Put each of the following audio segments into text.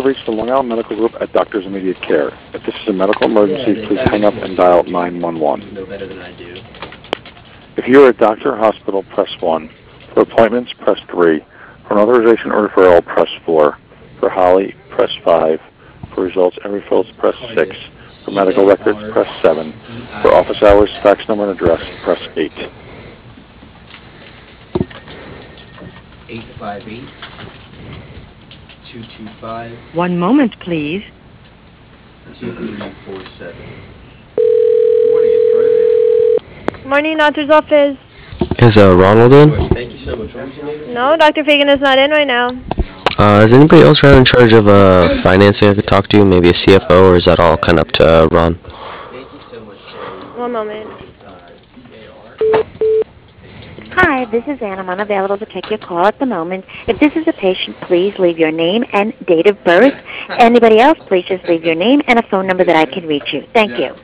have reached the Long Island Medical Group at Doctor's Immediate Care. If this is a medical emergency, please hang up and dial 911. Know better than I do. If you are a doctor or hospital, press 1. For appointments, press 3. For an authorization or referral, press 4. For Holly, press 5. For results and refills, press 6. For medical records, press 7. For office hours, fax number and address, press 8. 858-225-2347. One moment, please. Morning, doctor's office. Is Ronald in? Thank you so much. What was your name? No, Dr. Fagan is not in right now. Is anybody else around in charge of financing I could talk to? Maybe a CFO, or is that all kind of up to Ron? Thank you so much. One moment. Hi, this is Ann. I'm unavailable to take your call at the moment. If this is a patient, please leave your name and date of birth. Anybody else, please just leave your name and a phone number that I can reach you. Thank you.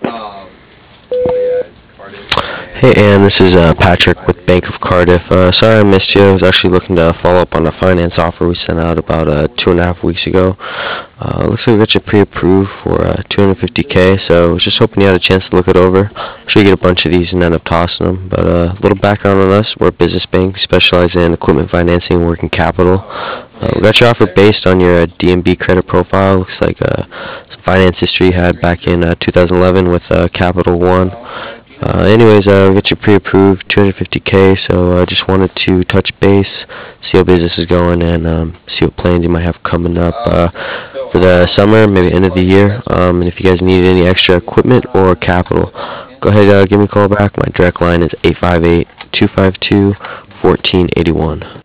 Hey Ann, this is Patrick with Bank of Cardiff. Sorry I missed you. I was actually looking to follow up on a finance offer we sent out about 2.5 weeks ago. Looks like we got you pre-approved for $250K, so I was just hoping you had a chance to look it over. I'm sure you get a bunch of these and end up tossing them, but a little background on us. We're a business bank. We specialize in equipment financing and working capital. We got your offer based on your DMB credit profile. Looks like some finance history you had back in 2011 with Capital One. Anyways, we got you pre-approved, $250K, so I just wanted to touch base, see how business is going, and see what plans you might have coming up for the summer, maybe end of the year. And if you guys need any extra equipment or capital, go ahead, give me a call back. My direct line is 858-252-1481.